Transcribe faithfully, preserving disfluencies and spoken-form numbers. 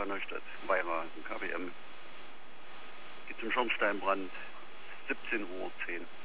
Feuerwehr Neustadt, Weira, K W M. Geht zum Schornsteinbrand, siebzehn Uhr zehn.